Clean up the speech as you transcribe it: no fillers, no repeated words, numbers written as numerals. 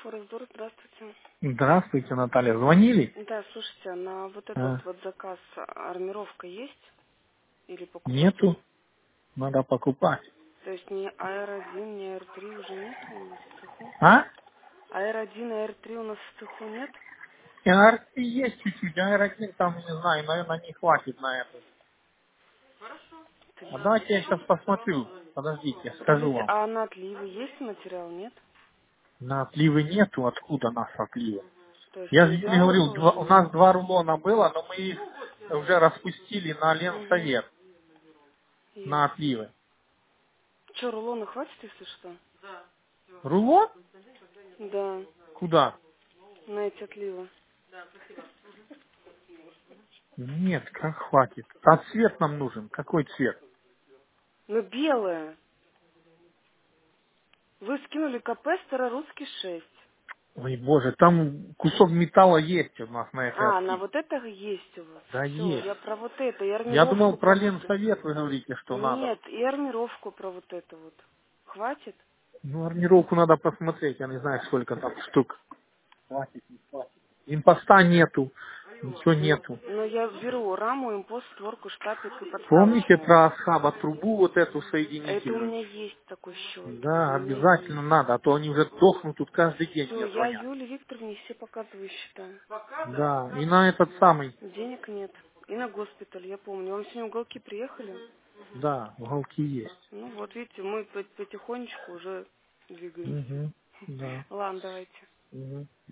Форекс-Дор, здравствуйте. Здравствуйте, Наталья. Звонили? Да, слушайте, на вот этот А, вот заказ армировка есть или покупать? нету. Надо покупать. То есть ни АР-1, ни АР-3 уже нету у нас в цеху? А? АР-1 и АР-3 у нас в цеху нет? АР есть чуть-чуть, а АР-1 там, не знаю, наверное, не хватит на это. А давайте я сейчас посмотрю. Подождите, скажу Скажите, вам. а на отливы есть материал, нет? На отливы нету, откуда нас отливы? То есть Я же Юле нельзя говорил, тоже, у нет? нас 2 рулона было, но мы их уже распустили на Угу, Ленсовет, на ясно. отливы. Че, рулона хватит, если что? Рулон? Да, Куда? на эти отливы. Нет, как хватит? А цвет нам нужен. Какой цвет? Ну, белое. Вы скинули КП Старорусский 6. Ой, боже, там кусок металла есть у нас на этой А, на отливе. вот это есть у вас. Да, Все, есть. я про вот это, и Я думал, армировку про про вот это. Ленсовет вы говорите, что надо. Нет, и армировку про вот это вот. Хватит? Ну, армировку надо посмотреть, я не знаю, сколько там штук. Хватит, не хватит. Импоста нету, ничего нету. Но я беру раму, импост, створку, штапик и Помните подставочную. про Асхаба трубу вот эту Это у соединительную? меня есть такой счет. У Да, меня обязательно есть. надо, а то они уже дохнут тут каждый день Все, мне я звонят. Юле Викторовне все показываю счета. Да, и на этот самый, Денег нет. И на госпиталь, я помню. Вам сегодня уголки приехали? да, уголки есть. Ну вот, видите, мы потихонечку уже двигаемся. Угу, да. Ладно, давайте. Угу.